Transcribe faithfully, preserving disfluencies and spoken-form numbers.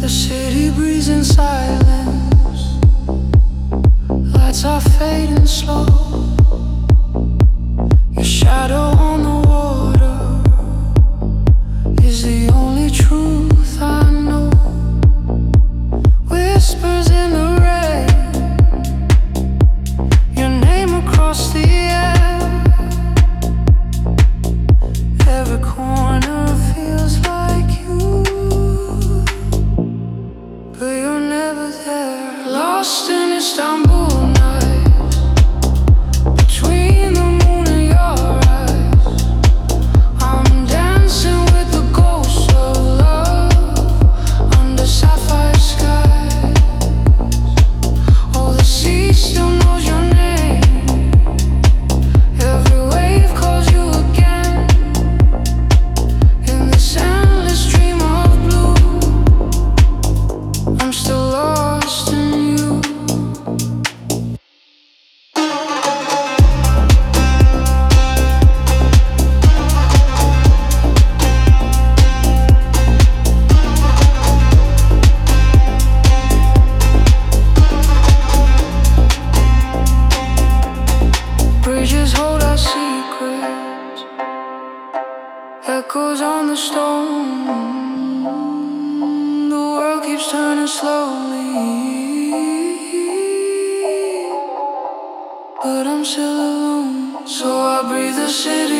The city breathes in silence. Lights are fading slow. Your shadow on the water is the only truth I know. Whispers in the rain, your name across the air. Every corner feels like you, but you're never there. Lost in Istanbul nights, between the moon and your eyes. I'm dancing with the ghosts of love under sapphire skies. Oh, the sea still knows your name. Every wave calls you again. In this endless dream of blue, I'm still lost in you. Bridges hold our secrets, echoes on the stone. The world keeps turning slowly, but I'm still alone. So I breathe the city